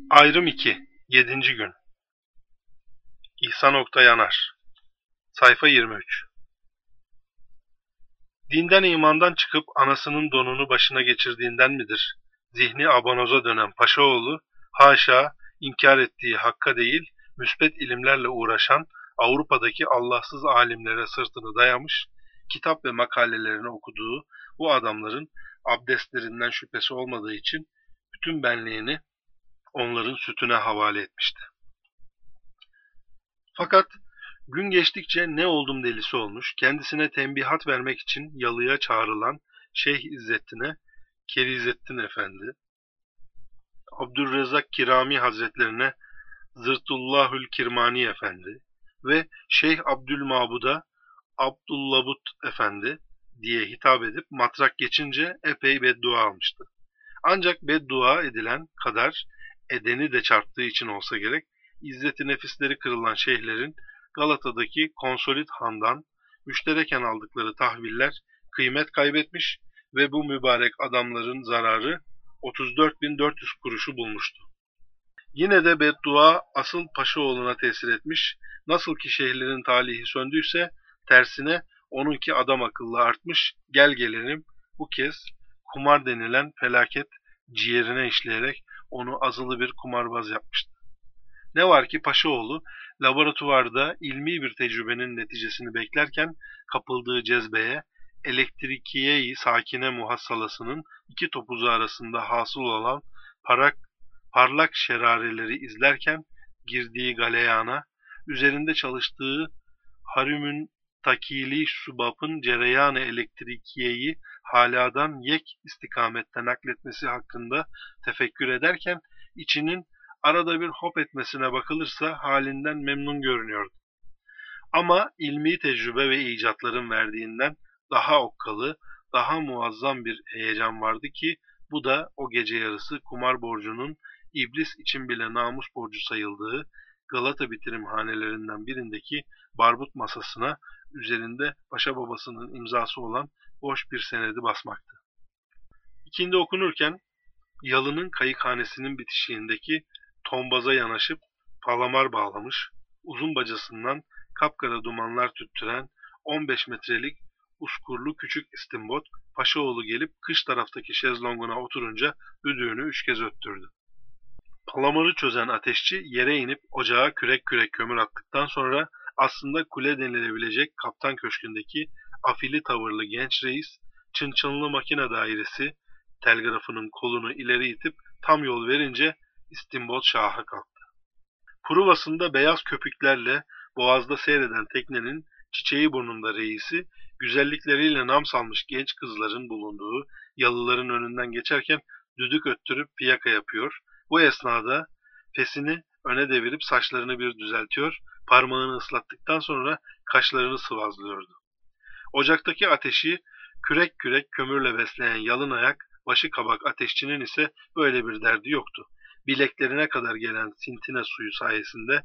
Ayrım 2. 7. gün. İhsan Oktay Yanar. Sayfa 23. Dinden imandan çıkıp anasının donunu başına geçirdiğinden midir? Zihni abanoza dönen Paşaoğlu, haşa inkar ettiği hakka değil, müsbet ilimlerle uğraşan Avrupa'daki Allahsız alimlere sırtını dayamış, kitap ve makalelerini okuduğu bu adamların abdestlerinden şüphesi olmadığı için bütün benliğini onların sütüne havale etmişti. Fakat gün geçtikçe ne oldum delisi olmuş, kendisine tembihat vermek için yalıya çağrılan Şeyh İzzettin'e Kerizettin Efendi, Abdülrezzak Kirami Hazretlerine Zırtullahül Kirmani Efendi ve Şeyh Abdülmabud'a Abdullabut Efendi diye hitap edip matrak geçince epey beddua almıştı. Ancak beddua edilen kadar edeni de çarptığı için olsa gerek, izzeti nefisleri kırılan şeyhlerin Galata'daki Konsolit Han'dan müştereken aldıkları tahviller kıymet kaybetmiş ve bu mübarek adamların zararı 34.400 kuruşu bulmuştu. Yine de beddua asıl Paşaoğlu'na tesir etmiş, nasıl ki şeyhlerin talihi söndüyse tersine onunki adam akıllı artmış, gel gelelim bu kez kumar denilen felaket ciğerine işleyerek onu azılı bir kumarbaz yapmıştı. Ne var ki Paşaoğlu laboratuvarda ilmi bir tecrübenin neticesini beklerken kapıldığı cezbeye elektrikiye-i sakine muhassalasının iki topuzu arasında hasıl olan parlak şerareleri izlerken girdiği galeyana, üzerinde çalıştığı Harüm'ün takili subapın cereyan-ı elektrikiyeyi haladan yek istikamette nakletmesi hakkında tefekkür ederken içinin arada bir hop etmesine bakılırsa halinden memnun görünüyordu. Ama ilmi tecrübe ve icatların verdiğinden daha okkalı, daha muazzam bir heyecan vardı ki bu da o gece yarısı kumar borcunun iblis için bile namus borcu sayıldığı Galata bitirimhanelerinden birindeki barbut masasına üzerinde paşa babasının imzası olan boş bir senedi basmaktı. İkindi okunurken yalının kayıkhanesinin bitişiğindeki tombaza yanaşıp palamar bağlamış, uzun bacasından kapkara dumanlar tüttüren 15 metrelik uskurlu küçük istimbot, Paşaoğlu gelip kış taraftaki şezlonguna oturunca düdüğünü 3 kez öttürdü. Palamarı çözen ateşçi yere inip ocağa kürek kürek kömür attıktan sonra aslında kule denilebilecek kaptan köşkündeki afili tavırlı genç reis, çınçınlı makine dairesi telgrafının kolunu ileri itip tam yol verince istimbot şaha kalktı. Pruvasında beyaz köpüklerle boğazda seyreden teknenin çiçeği burnunda reisi, güzellikleriyle nam salmış genç kızların bulunduğu yalıların önünden geçerken düdük öttürüp fiyaka yapıyor. Bu esnada fesini öne devirip saçlarını bir düzeltiyor, parmağını ıslattıktan sonra kaşlarını sıvazlıyordu. Ocaktaki ateşi kürek kürek kömürle besleyen yalın ayak, başı kabak ateşçinin ise böyle bir derdi yoktu. Bileklerine kadar gelen sintine suyu sayesinde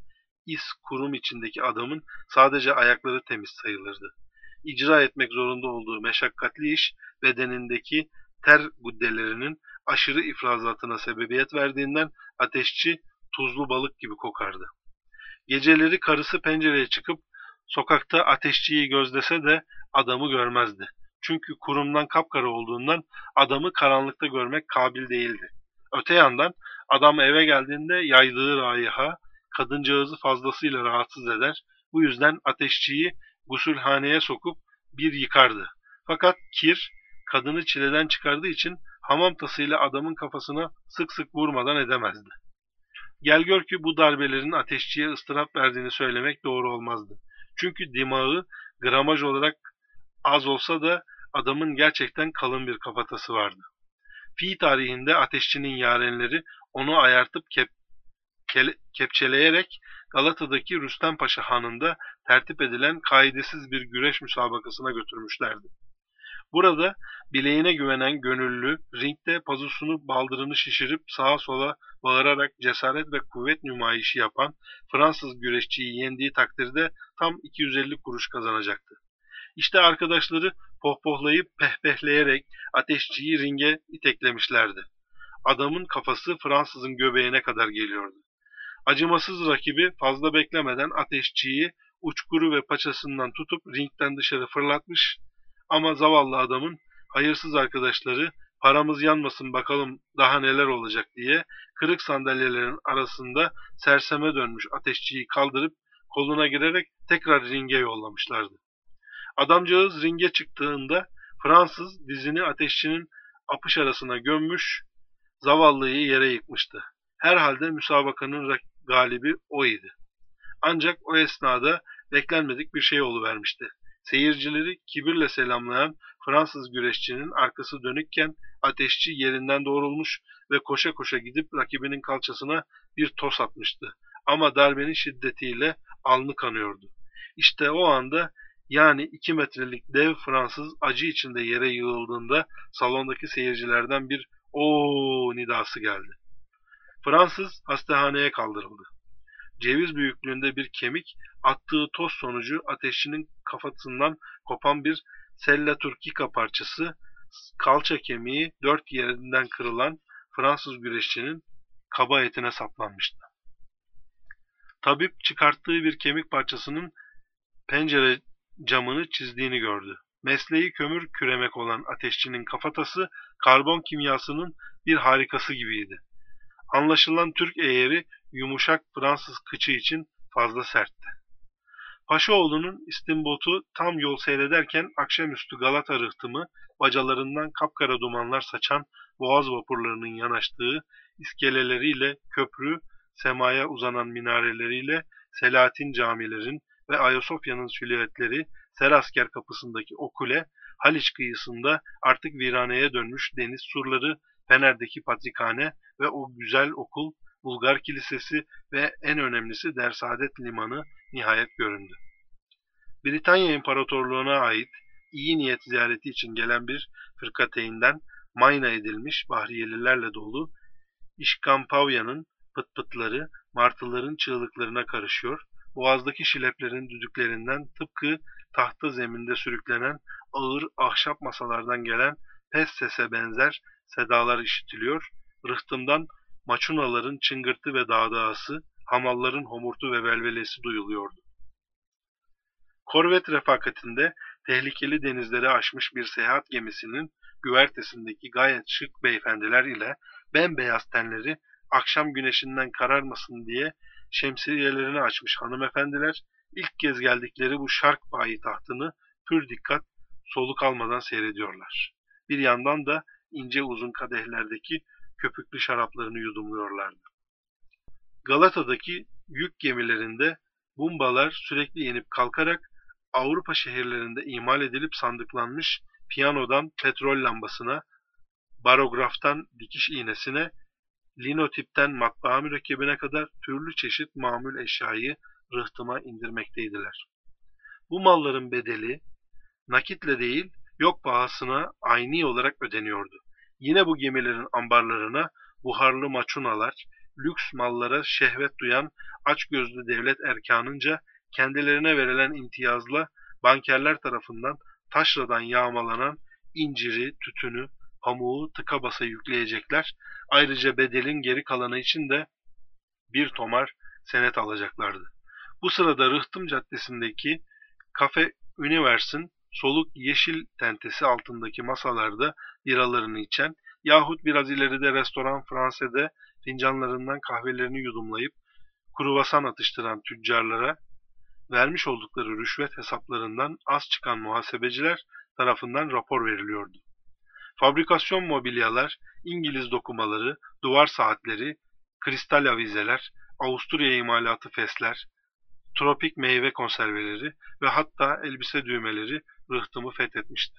kurum içindeki adamın sadece ayakları temiz sayılırdı. İcra etmek zorunda olduğu meşakkatli iş bedenindeki ter guddelerinin aşırı ifrazatına sebebiyet verdiğinden ateşçi tuzlu balık gibi kokardı. Geceleri karısı pencereye çıkıp sokakta ateşçiyi gözlese de adamı görmezdi. Çünkü kurumdan kapkara olduğundan adamı karanlıkta görmek kabil değildi. Öte yandan adam eve geldiğinde yaydığı raiha kadıncağızı fazlasıyla rahatsız eder. Bu yüzden ateşçiyi gusülhaneye sokup bir yıkardı. Fakat kir kadını çileden çıkardığı için hamam tasıyla adamın kafasına sık sık vurmadan edemezdi. Gel gör ki bu darbelerin ateşçiye ıstırap verdiğini söylemek doğru olmazdı. Çünkü dimağı gramaj olarak az olsa da adamın gerçekten kalın bir kafatası vardı. Fi tarihinde ateşçinin yarenleri onu ayartıp kepçeleyerek Galata'daki Rüstem Paşa Hanı'nda tertip edilen kaidesiz bir güreş müsabakasına götürmüşlerdi. Burada bileğine güvenen gönüllü, ringde pazusunu baldırını şişirip sağa sola bağırarak cesaret ve kuvvet nümayişi yapan Fransız güreşçiyi yendiği takdirde tam 250 kuruş kazanacaktı. İşte arkadaşları pohpohlayıp pehpehleyerek ateşçiyi ringe iteklemişlerdi. Adamın kafası Fransızın göbeğine kadar geliyordu. Acımasız rakibi fazla beklemeden ateşçiyi uçkuru ve paçasından tutup ringden dışarı fırlatmış ama zavallı adamın hayırsız arkadaşları paramız yanmasın bakalım daha neler olacak diye kırık sandalyelerin arasında serseme dönmüş ateşçiyi kaldırıp koluna girerek tekrar ringe yollamışlardı. Adamcağız ringe çıktığında Fransız dizini ateşçinin apış arasına gömmüş, zavallıyı yere yıkmıştı. Herhalde müsabakanın galibi o idi. Ancak o esnada beklenmedik bir şey oluvermişti. Seyircileri kibirle selamlayan Fransız güreşçinin arkası dönükken ateşçi yerinden doğrulmuş ve koşa koşa gidip rakibinin kalçasına bir toz atmıştı. Ama darbenin şiddetiyle alnı kanıyordu. İşte o anda yani 2 metrelik dev Fransız acı içinde yere yığıldığında salondaki seyircilerden bir "Oo" nidası geldi. Fransız hastaneye kaldırıldı. Ceviz büyüklüğünde bir kemik attığı toz sonucu ateşçinin kafasından kopan bir sella turcica parçası, kalça kemiği 4 yerinden kırılan Fransız güreşçinin kaba etine saplanmıştı. Tabip çıkarttığı bir kemik parçasının pencere camını çizdiğini gördü. Mesleği kömür küremek olan ateşçinin kafatası karbon kimyasının bir harikası gibiydi. Anlaşılan Türk eğeri yumuşak Fransız kıçı için fazla sertti. Paşaoğlu'nun istimbotu tam yol seyrederken akşamüstü Galata rıhtımı bacalarından kapkara dumanlar saçan boğaz vapurlarının yanaştığı iskeleleriyle köprü, semaya uzanan minareleriyle Selahattin camilerin ve Ayasofya'nın silüetleri Serasker kapısındaki o kule, Haliç kıyısında artık viraneye dönmüş deniz surları, Fener'deki patrikhane ve o güzel okul, Bulgar Kilisesi ve en önemlisi Dersaadet Limanı nihayet göründü. Britanya İmparatorluğu'na ait iyi niyet ziyareti için gelen bir fırkateyn'den mayna edilmiş bahriyelilerle dolu İşkampavyanın pıtpıtları martıların çığlıklarına karışıyor, boğazdaki şileplerin düdüklerinden tıpkı tahta zeminde sürüklenen ağır ahşap masalardan gelen pes sese benzer sedalar işitiliyor, rıhtımdan maçunaların çıngırtı ve dağdağısı, hamalların homurtu ve velvelesi duyuluyordu. Korvet refakatinde tehlikeli denizleri aşmış bir seyahat gemisinin güvertesindeki gayet şık beyefendiler ile bembeyaz tenleri akşam güneşinden kararmasın diye şemsiyelerini açmış hanımefendiler ilk kez geldikleri bu şark payitahtını pür dikkat soluk almadan seyrediyorlar. Bir yandan da ince uzun kadehlerdeki köpüklü şaraplarını yudumluyorlardı. Galata'daki yük gemilerinde bumbalar sürekli inip kalkarak Avrupa şehirlerinde imal edilip sandıklanmış piyanodan petrol lambasına, barograftan dikiş iğnesine, linotipten matbaa mürekkebine kadar türlü çeşit mamul eşyayı rıhtıma indirmekteydiler. Bu malların bedeli nakitle değil, yok pahasına ayni olarak ödeniyordu. Yine bu gemilerin ambarlarına buharlı maçunalar, lüks mallara şehvet duyan açgözlü devlet erkanınca kendilerine verilen imtiyazla bankerler tarafından taşradan yağmalanan inciri, tütünü, pamuğu tıka basa yükleyecekler. Ayrıca bedelin geri kalanı için de bir tomar senet alacaklardı. Bu sırada Rıhtım Caddesi'ndeki Kafe Ünivers'in soluk yeşil tentesi altındaki masalarda biralarını içen yahut biraz ileride restoran Fransa'da fincanlarından kahvelerini yudumlayıp kruvasan atıştıran tüccarlara vermiş oldukları rüşvet hesaplarından az çıkan muhasebeciler tarafından rapor veriliyordu. Fabrikasyon mobilyalar, İngiliz dokumaları, duvar saatleri, kristal avizeler, Avusturya imalatı fesler, tropik meyve konserveleri ve hatta elbise düğmeleri rıhtımı fethetmişti.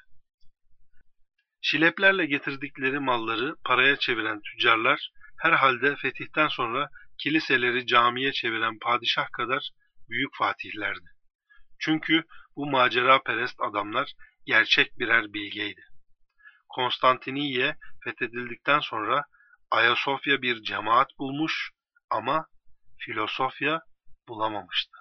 Şileplerle getirdikleri malları paraya çeviren tüccarlar, herhalde fetihten sonra kiliseleri camiye çeviren padişah kadar büyük fatihlerdi. Çünkü bu maceraperest adamlar gerçek birer bilgeydi. Konstantiniye fethedildikten sonra Ayasofya bir cemaat bulmuş ama filosofya bulamamıştı.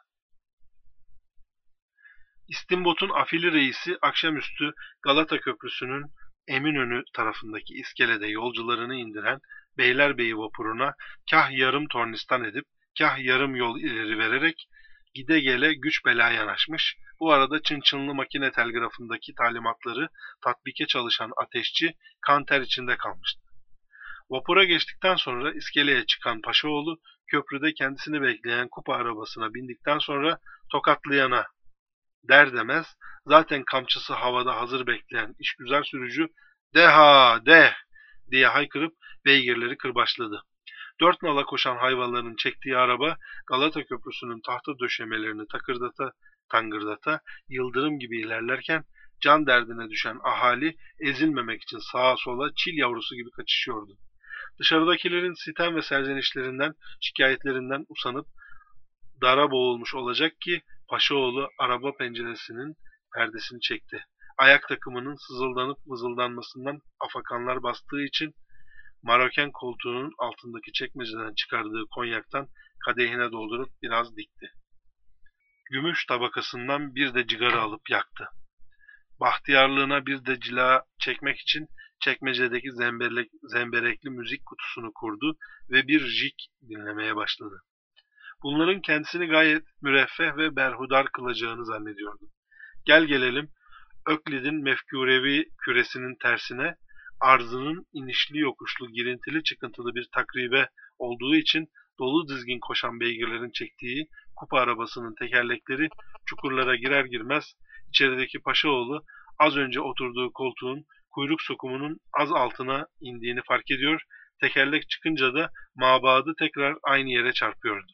İstimbot'un afili reisi akşamüstü Galata Köprüsü'nün Eminönü tarafındaki iskelede yolcularını indiren Beylerbeyi vapuruna kah yarım tornistan edip, kah yarım yol ileri vererek gide gele güç bela yanaşmış. Bu arada Çınçınlı makine telgrafındaki talimatları tatbike çalışan ateşçi kan ter içinde kalmıştı. Vapura geçtikten sonra iskeleye çıkan Paşaoğlu, köprüde kendisini bekleyen kupa arabasına bindikten sonra tokatlayana der demez, zaten kamçısı havada hazır bekleyen işgüzar sürücü "Deha, deh!" diye haykırıp beygirleri kırbaçladı. Dört nala koşan hayvanların çektiği araba Galata Köprüsü'nün tahta döşemelerini takırdata tangırdata yıldırım gibi ilerlerken can derdine düşen ahali ezilmemek için sağa sola çil yavrusu gibi kaçışıyordu. Dışarıdakilerin sitem ve serzenişlerinden, şikayetlerinden usanıp dara boğulmuş olacak ki Paşaoğlu araba penceresinin perdesini çekti. Ayak takımının sızıldanıp vızıldanmasından afakanlar bastığı için Maroken koltuğunun altındaki çekmeceden çıkardığı konyaktan kadehine doldurup biraz dikti. Gümüş tabakasından bir de cigara alıp yaktı. Bahtiyarlığına bir de cila çekmek için çekmecedeki zemberekli müzik kutusunu kurdu ve bir jig dinlemeye başladı. Bunların kendisini gayet müreffeh ve berhudar kılacağını zannediyordu. Gel gelelim Öklid'in mefkurevi küresinin tersine, arzının inişli yokuşlu girintili çıkıntılı bir takribe olduğu için dolu dizgin koşan beygirlerin çektiği kupa arabasının tekerlekleri çukurlara girer girmez içerideki Paşaoğlu az önce oturduğu koltuğun kuyruk sokumunun az altına indiğini fark ediyor, tekerlek çıkınca da mabadı tekrar aynı yere çarpıyordu.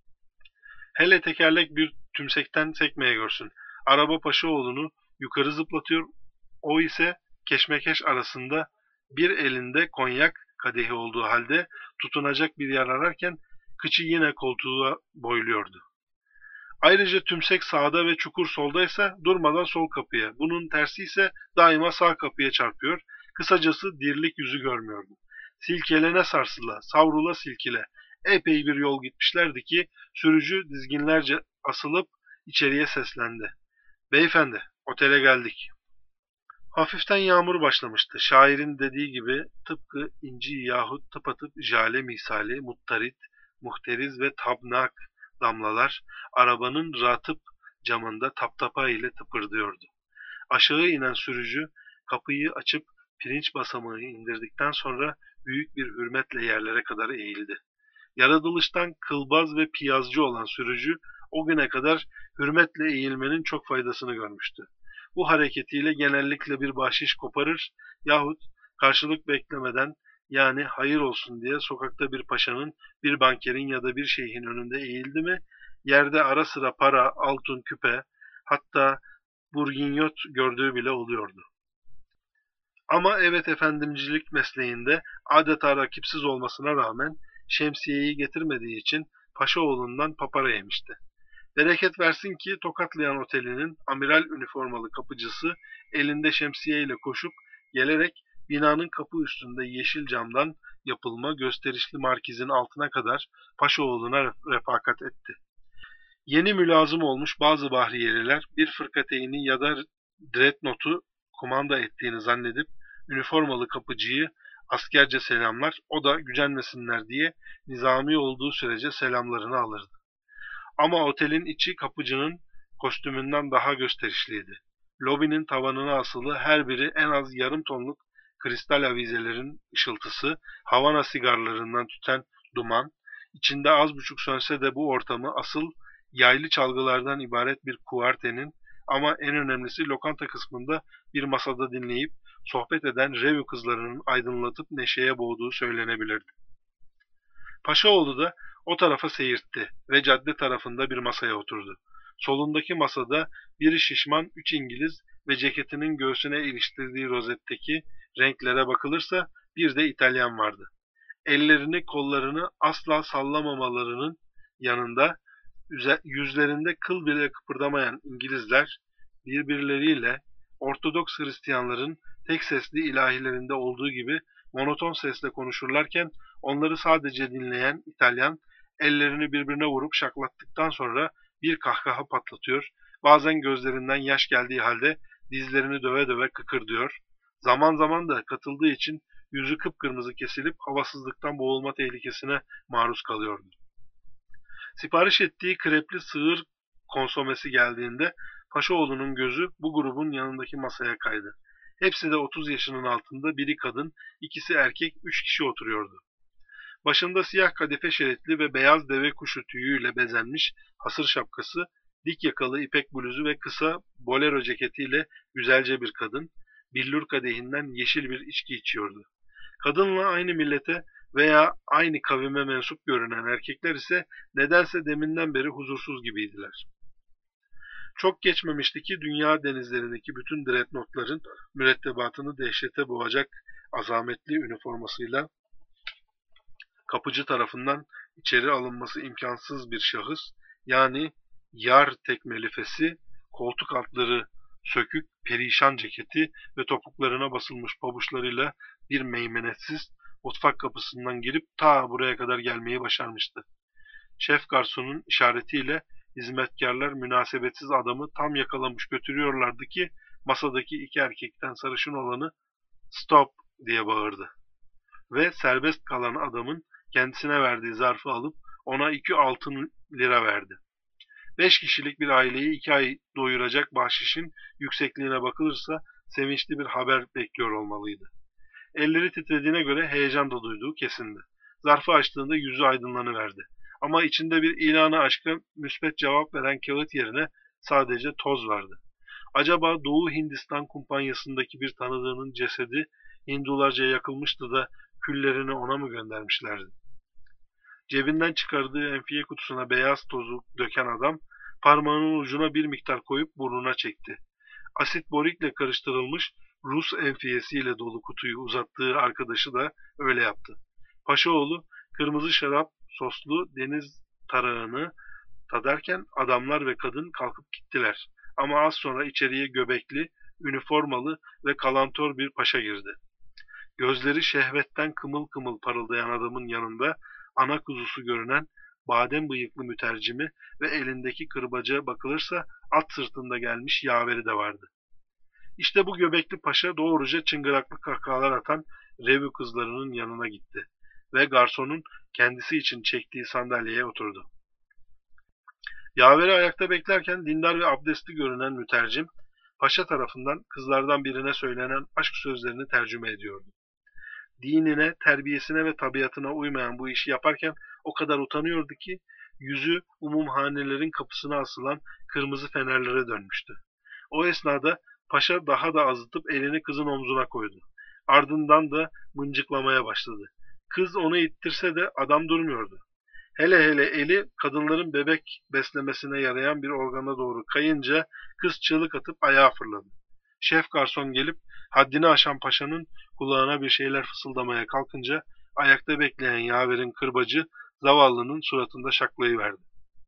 Hele tekerlek bir tümsekten sekmeye görsün. Araba Paşaoğlu'nu yukarı zıplatıyor, o ise keşmekeş arasında bir elinde konyak kadehi olduğu halde tutunacak bir yer ararken kıçı yine koltuğa boyluyordu. Ayrıca tümsek sağda ve çukur soldaysa durmadan sol kapıya, bunun tersi ise daima sağ kapıya çarpıyor, kısacası dirlik yüzü görmüyordu. Silkelene sarsıla, savrula silkile, epey bir yol gitmişlerdi ki sürücü dizginlerce asılıp içeriye seslendi. Beyefendi, otele geldik. Hafiften yağmur başlamıştı. Şairin dediği gibi tıpkı inci yahut tıpatıp jale misali muttarit, muhteriz ve tabnak damlalar arabanın ratıp camında taptapa ile tıpırdıyordu. Aşağı inen sürücü kapıyı açıp pirinç basamağı indirdikten sonra büyük bir hürmetle yerlere kadar eğildi. Yaratılıştan kılbaz ve piyazcı olan sürücü o güne kadar hürmetle eğilmenin çok faydasını görmüştü. Bu hareketiyle genellikle bir bahşiş koparır yahut karşılık beklemeden, yani hayır olsun diye sokakta bir paşanın, bir bankerin ya da bir şeyhin önünde eğildi mi, yerde ara sıra para, altın, küpe, hatta burginyot gördüğü bile oluyordu. Ama evet efendimcilik mesleğinde adeta rakipsiz olmasına rağmen şemsiyeyi getirmediği için Paşaoğlu'ndan papara yemişti. Bereket versin ki Tokatlayan Oteli'nin amiral üniformalı kapıcısı elinde şemsiyeyle koşup gelerek binanın kapı üstünde yeşil camdan yapılma gösterişli markizin altına kadar Paşaoğlu'na refakat etti. Yeni mülazım olmuş bazı bahriyeliler bir fırkateyni ya da dreadnought'u kumanda ettiğini zannedip üniformalı kapıcıyı askerce selamlar, o da gücenmesinler diye nizami olduğu sürece selamlarını alırdı. Ama otelin içi kapıcının kostümünden daha gösterişliydi. Lobinin tavanına asılı her biri en az yarım tonluk kristal avizelerin ışıltısı, Havana sigarlarından tüten duman, içinde az buçuk sönse de bu ortamı asıl yaylı çalgılardan ibaret bir kuartenin, ama en önemlisi lokanta kısmında bir masada dinleyip sohbet eden revü kızlarının aydınlatıp neşeye boğduğu söylenebilirdi. Paşaoğlu da o tarafa seyirtti ve cadde tarafında bir masaya oturdu. Solundaki masada biri şişman, üç İngiliz ve ceketinin göğsüne iliştirdiği rozetteki renklere bakılırsa bir de İtalyan vardı. Ellerini, kollarını asla sallamamalarının yanında yüzlerinde kıl bile kıpırdamayan İngilizler birbirleriyle Ortodoks Hristiyanların tek sesli ilahilerinde olduğu gibi monoton sesle konuşurlarken onları sadece dinleyen İtalyan ellerini birbirine vurup şaklattıktan sonra bir kahkaha patlatıyor, bazen gözlerinden yaş geldiği halde dizlerini döve döve kıkırdıyor, zaman zaman da katıldığı için yüzü kıpkırmızı kesilip havasızlıktan boğulma tehlikesine maruz kalıyordu. Sipariş ettiği krepli sığır konsomesi geldiğinde Paşaoğlu'nun gözü bu grubun yanındaki masaya kaydı. Hepsi de 30 yaşının altında, biri kadın, ikisi erkek, 3 kişi oturuyordu. Başında siyah kadife şeritli ve beyaz deve kuşu tüyüyle bezenmiş hasır şapkası, dik yakalı ipek bluzu ve kısa bolero ceketiyle güzelce bir kadın, billur kadehinden yeşil bir içki içiyordu. Kadınla aynı millete veya aynı kavime mensup görünen erkekler ise nedense deminden beri huzursuz gibiydiler. Çok geçmemişti ki dünya denizlerindeki bütün dreadnoughtların mürettebatını dehşete boğacak azametli üniformasıyla kapıcı tarafından içeri alınması imkansız bir şahıs, yani yar tekmelifesi, koltuk altları sökük, perişan ceketi ve topuklarına basılmış pabuçlarıyla bir meymenetsiz mutfak kapısından girip ta buraya kadar gelmeyi başarmıştı. Şef garsonun işaretiyle hizmetkarlar münasebetsiz adamı tam yakalamış götürüyorlardı ki masadaki iki erkekten sarışın olanı "Stop!" diye bağırdı ve serbest kalan adamın kendisine verdiği zarfı alıp ona 2 altın lira verdi. 5 kişilik bir aileyi 2 ay doyuracak bahşişin yüksekliğine bakılırsa sevinçli bir haber bekliyor olmalıydı. Elleri titrediğine göre heyecan da duyduğu kesindi. Zarfı açtığında yüzü aydınlanıverdi. Ama içinde bir ilanı aşka müspet cevap veren kağıt yerine sadece toz vardı. Acaba Doğu Hindistan kumpanyasındaki bir tanıdığının cesedi Hindularca yakılmıştı da küllerini ona mı göndermişlerdi? Cebinden çıkardığı enfiye kutusuna beyaz tozu döken adam parmağının ucuna bir miktar koyup burnuna çekti. Asit borikle karıştırılmış Rus enfiyesiyle dolu kutuyu uzattığı arkadaşı da öyle yaptı. Paşaoğlu kırmızı şarap soslu deniz tarağını tadarken adamlar ve kadın kalkıp gittiler. Ama az sonra içeriye göbekli, üniformalı ve kalantor bir paşa girdi. Gözleri şehvetten kımıl kımıl parıldayan adamın yanında ana kuzusu görünen badem bıyıklı mütercimi ve elindeki kırbaca bakılırsa at sırtında gelmiş yaveri de vardı. İşte bu göbekli paşa doğruca çıngıraklı kahkahalar atan revü kızlarının yanına gitti ve garsonun kendisi için çektiği sandalyeye oturdu. Yaveri ayakta beklerken dindar ve abdestli görünen mütercim, paşa tarafından kızlardan birine söylenen aşk sözlerini tercüme ediyordu. Dinine, terbiyesine ve tabiatına uymayan bu işi yaparken o kadar utanıyordu ki yüzü umumhanelerin kapısına asılan kırmızı fenerlere dönmüştü. O esnada paşa daha da azıtıp elini kızın omzuna koydu. Ardından da mıncıklamaya başladı. Kız onu ittirse de adam durmuyordu. Hele hele eli kadınların bebek beslemesine yarayan bir organa doğru kayınca kız çığlık atıp ayağa fırladı. Şef garson gelip haddini aşan paşanın kulağına bir şeyler fısıldamaya kalkınca ayakta bekleyen yaverin kırbacı zavallının suratında şaklayıverdi.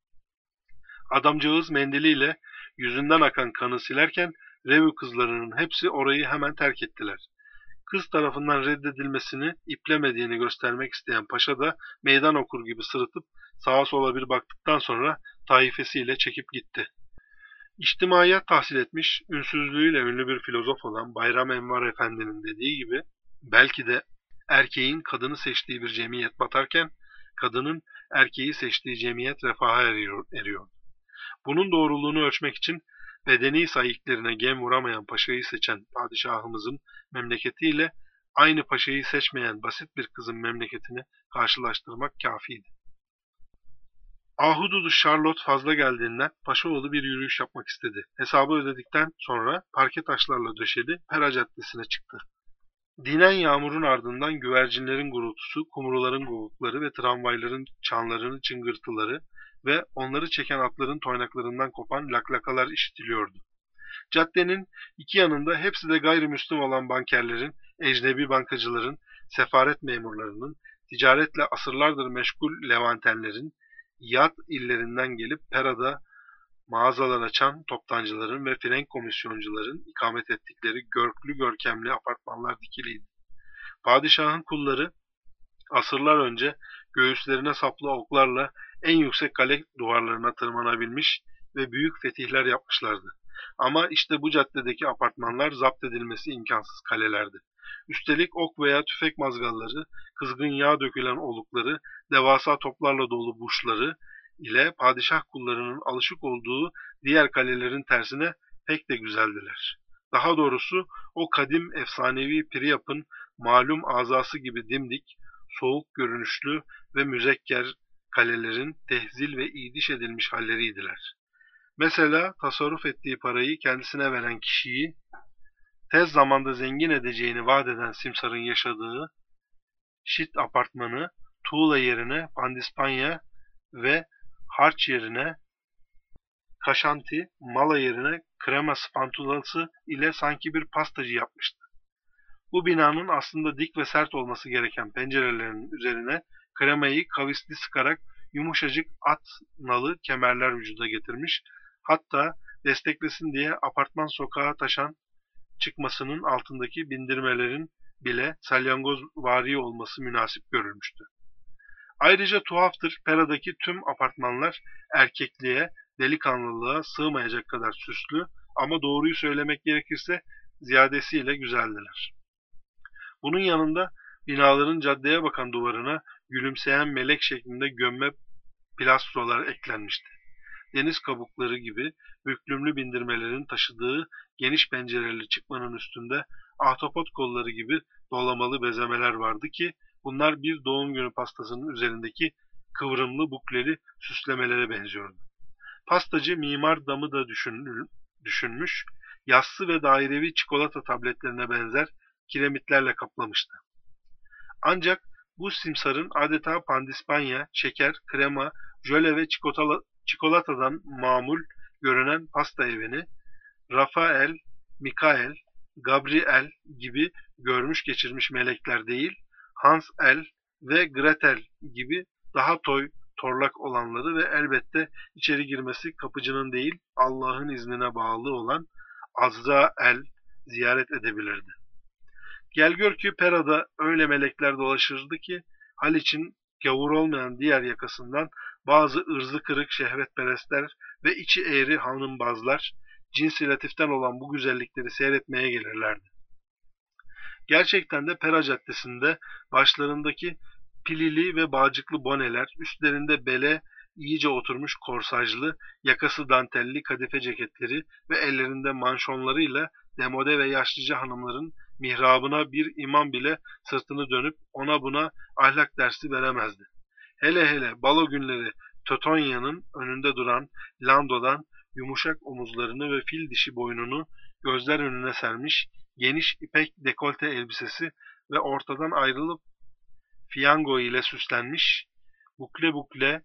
Adamcağız mendiliyle yüzünden akan kanı silerken revü kızlarının hepsi orayı hemen terk ettiler. Kız tarafından reddedilmesini iplemediğini göstermek isteyen paşa da meydan okur gibi sırıtıp sağa sola bir baktıktan sonra taifesiyle çekip gitti. İçtimaiyat tahsil etmiş, ünsüzlüğüyle ünlü bir filozof olan Bayram Envar Efendi'nin dediği gibi, belki de erkeğin kadını seçtiği bir cemiyet batarken, kadının erkeği seçtiği cemiyet refaha eriyor. Bunun doğruluğunu ölçmek için bedeni sayıklarına gem vuramayan paşayı seçen padişahımızın memleketiyle aynı paşayı seçmeyen basit bir kızın memleketini karşılaştırmak kâfiydi. Ahududu Charlotte fazla geldiğinden Paşaoğlu bir yürüyüş yapmak istedi. Hesabı ödedikten sonra parke taşlarla döşeli Pera Caddesi'ne çıktı. Dinen yağmurun ardından güvercinlerin gurultusu, kumruların gugukları ve tramvayların çanlarının çıngırtıları ve onları çeken atların toynaklarından kopan laklakalar işitiliyordu. Caddenin iki yanında hepsi de gayrimüslim olan bankerlerin, ecnebi bankacıların, sefaret memurlarının, ticaretle asırlardır meşgul Levantenlerin, yat illerinden gelip Pera'da mağazalar açan toptancıların ve frenk komisyoncuların ikamet ettikleri görklü görkemli apartmanlar dikiliydi. Padişahın kulları asırlar önce göğüslerine saplı oklarla en yüksek kale duvarlarına tırmanabilmiş ve büyük fetihler yapmışlardı. Ama işte bu caddedeki apartmanlar zapt edilmesi imkansız kalelerdi. Üstelik ok veya tüfek mazgalları, kızgın yağ dökülen olukları, devasa toplarla dolu burçları ile padişah kullarının alışık olduğu diğer kalelerin tersine pek de güzeldiler. Daha doğrusu o kadim efsanevi Priyap'ın malum azası gibi dimdik, soğuk görünüşlü ve müzekker kalelerin tehzil ve iydiş edilmiş halleriydiler. Mesela tasarruf ettiği parayı kendisine veren kişiyi tez zamanda zengin edeceğini vaat eden Simsar'ın yaşadığı Şit apartmanı tuğla yerine pandispanya ve harç yerine kaşanti, mala yerine krema spantulası ile sanki bir pastacı yapmıştı. Bu binanın aslında dik ve sert olması gereken pencerelerinin üzerine kremayı kavisli sıkarak yumuşacık at nalı kemerler vücuda getirmiş, hatta desteklesin diye apartman sokağa taşan çıkmasının altındaki bindirmelerin bile salyangozvari olması münasip görülmüştü. Ayrıca tuhaftır, Pera'daki tüm apartmanlar erkekliğe, delikanlılığa sığmayacak kadar süslü ama doğruyu söylemek gerekirse ziyadesiyle güzeldiler. Bunun yanında binaların caddeye bakan duvarına gülümseyen melek şeklinde gömme plastrolar eklenmişti. Deniz kabukları gibi büklümlü bindirmelerin taşıdığı geniş pencereli çıkmanın üstünde ahtapot kolları gibi dolamalı bezemeler vardı ki bunlar bir doğum günü pastasının üzerindeki kıvrımlı bukleli süslemelere benziyordu. Pastacı mimar damı da düşünmüş, yassı ve dairevi çikolata tabletlerine benzer kiremitlerle kaplamıştı. Ancak bu simsarın adeta pandispanya, şeker, krema, jöle ve çikolatadan mamul görünen pasta evini Rafael, Mikael, Gabriel gibi görmüş geçirmiş melekler değil, Hansel ve Gretel gibi daha torlak olanları ve elbette içeri girmesi kapıcının değil Allah'ın iznine bağlı olan Azrael ziyaret edebilirdi. Gel gör ki Pera'da öyle melekler dolaşırdı ki Haliç'in gavur olmayan diğer yakasından bazı ırzı kırık şehvetperestler ve içi eğri hanımbazlar cinsi latiften olan bu güzellikleri seyretmeye gelirlerdi. Gerçekten de Pera Caddesi'nde başlarındaki pilili ve bağcıklı boneler, üstlerinde bele iyice oturmuş korsajlı, yakası dantelli kadife ceketleri ve ellerinde manşonlarıyla demode ve yaşlıca hanımların mihrabına bir imam bile sırtını dönüp ona buna ahlak dersi veremezdi. Hele hele balo günleri Tötonya'nın önünde duran Lando'dan yumuşak omuzlarını ve fil dişi boynunu gözler önüne sermiş, geniş ipek dekolte elbisesi ve ortadan ayrılıp fiyango ile süslenmiş, bukle bukle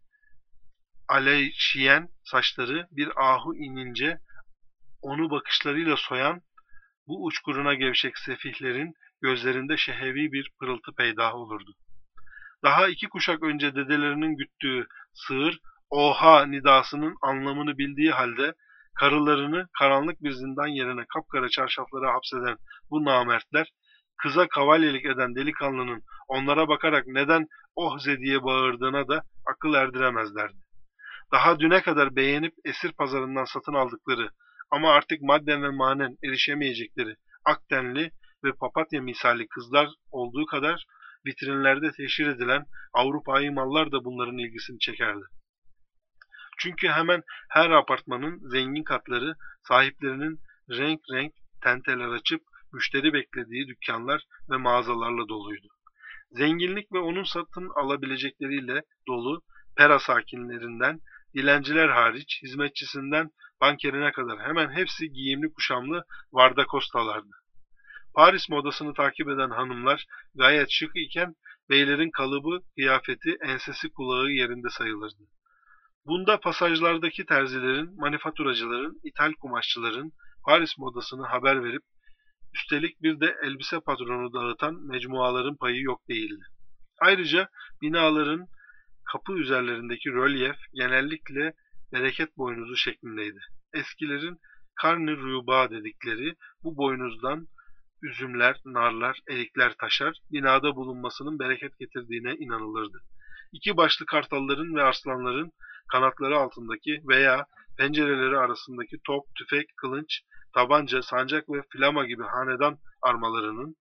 aleyşiyen saçları bir ahu inince onu bakışlarıyla soyan bu uçkuruna gevşek sefihlerin gözlerinde şehevi bir pırıltı peydah olurdu. Daha 2 kuşak önce dedelerinin güttüğü sığır, oha nidasının anlamını bildiği halde karılarını karanlık bir zindan yerine kapkara çarşaflara hapseden bu namertler, kıza kavalyelik eden delikanlının onlara bakarak neden ohze diye bağırdığına da akıl erdiremezlerdi. Daha düne kadar beğenip esir pazarından satın aldıkları ama artık madden ve manen erişemeyecekleri aktenli ve papatya misali kızlar olduğu kadar vitrinlerde teşhir edilen Avrupa'yı mallar da bunların ilgisini çekerdi. Çünkü hemen her apartmanın zengin katları sahiplerinin renk renk tenteler açıp müşteri beklediği dükkanlar ve mağazalarla doluydu. Zenginlik ve onun satın alabilecekleriyle dolu Pera sakinlerinden, dilenciler hariç hizmetçisinden bankerine kadar hemen hepsi giyimli kuşamlı vardakostalardı. Paris modasını takip eden hanımlar gayet şık iken beylerin kalıbı, kıyafeti, ensesi kulağı yerinde sayılırdı. Bunda pasajlardaki terzilerin, manifaturacıların, ithal kumaşçıların Paris modasını haber verip üstelik bir de elbise patronu dağıtan mecmuaların payı yok değildi. Ayrıca binaların kapı üzerlerindeki rölyef genellikle bereket boynuzu şeklindeydi. Eskilerin karni rüba dedikleri bu boynuzdan üzümler, narlar, erikler taşar, binada bulunmasının bereket getirdiğine inanılırdı. 2 başlı kartalların ve arslanların kanatları altındaki veya pencereleri arasındaki top, tüfek, kılınç, tabanca, sancak ve flama gibi hanedan armalarının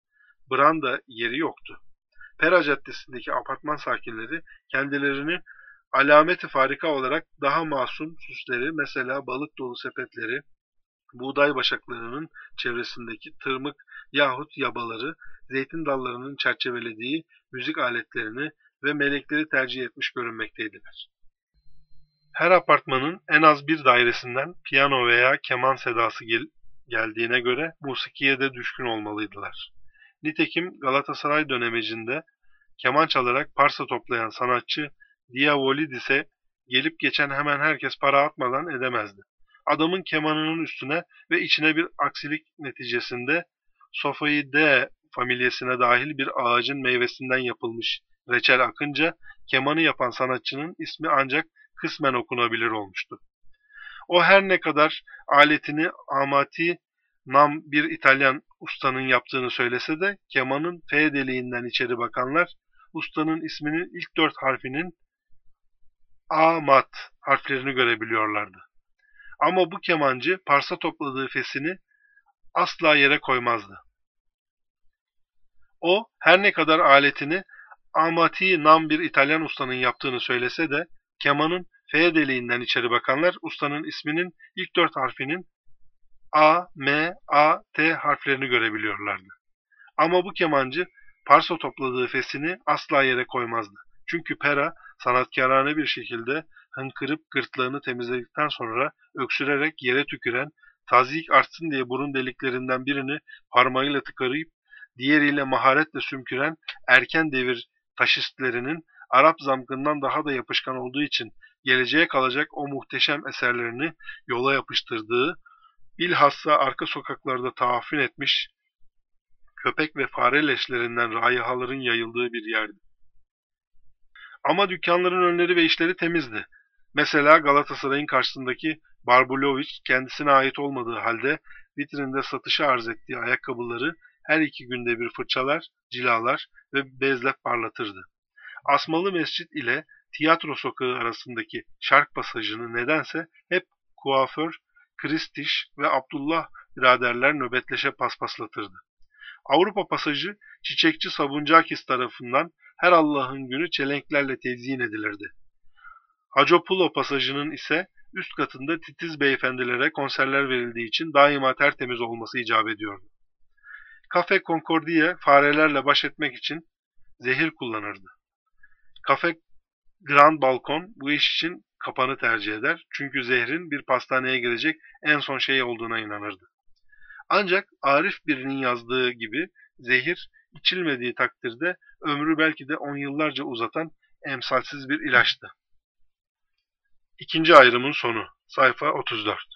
branda yeri yoktu. Pera Caddesi'ndeki apartman sakinleri kendilerini alameti farika olarak daha masum süsleri, mesela balık dolu sepetleri, buğday başaklarının çevresindeki tırmık yahut yabaları, zeytin dallarının çerçevelediği müzik aletlerini ve melekleri tercih etmiş görünmekteydiler. Her apartmanın en az bir dairesinden piyano veya keman sedası geldiğine göre musikiye de düşkün olmalıydılar. Nitekim Galatasaray dönemecinde keman çalarak parça toplayan sanatçı Diavolidis'e gelip geçen hemen herkes para atmadan edemezdi. Adamın kemanının üstüne ve içine bir aksilik neticesinde Sophoideae familyasına dahil bir ağacın meyvesinden yapılmış reçel akınca kemanı yapan sanatçının ismi ancak kısmen okunabilir olmuştu. O her ne kadar aletini amati nam bir İtalyan ustanın yaptığını söylese de kemanın F deliğinden içeri bakanlar ustanın isminin ilk 4 harfinin A mat harflerini görebiliyorlardı. Ama bu kemancı parça topladığı fesini asla yere koymazdı. O her ne kadar aletini amati nam bir İtalyan ustanın yaptığını söylese de kemanın F deliğinden içeri bakanlar ustanın isminin ilk 4 harfinin A, M, A, T harflerini görebiliyorlardı. Ama bu kemancı parça topladığı fesini asla yere koymazdı. Çünkü Pera sanatkârane bir şekilde hınkırıp gırtlağını temizledikten sonra öksürerek yere tüküren, tazyik artsın diye burun deliklerinden birini parmağıyla tıkarayıp diğeriyle maharetle sümküren erken devir taşistlerinin Arap zamkından daha da yapışkan olduğu için geleceğe kalacak o muhteşem eserlerini yola yapıştırdığı, bilhassa arka sokaklarda tahaffün etmiş köpek ve fare leşlerinden raihaların yayıldığı bir yerdi. Ama dükkanların önleri ve işleri temizdi. Mesela Galatasaray'ın karşısındaki Barbuloviç kendisine ait olmadığı halde vitrinde satışa arz ettiği ayakkabıları her 2 günde bir fırçalar, cilalar ve bezle parlatırdı. Asmalı Mescit ile Tiyatro Sokağı arasındaki şark pasajını nedense hep kuaför, Kristiş ve Abdullah biraderler nöbetleşe paspaslatırdı. Avrupa pasajı çiçekçi Sabuncakis tarafından her Allah'ın günü çelenklerle tezyin edilirdi. Hacopulo pasajının ise üst katında titiz beyefendilere konserler verildiği için daima tertemiz olması icap ediyordu. Cafe Concordia farelerle baş etmek için zehir kullanırdı. Cafe Grand Balkon bu iş için kapanı tercih eder çünkü zehrin bir pastaneye girecek en son şey olduğuna inanırdı. Ancak arif birinin yazdığı gibi zehir içilmediği takdirde ömrü belki de 10 yıllarca uzatan emsalsiz bir ilaçtı. İkinci ayrımın sonu. Sayfa 34.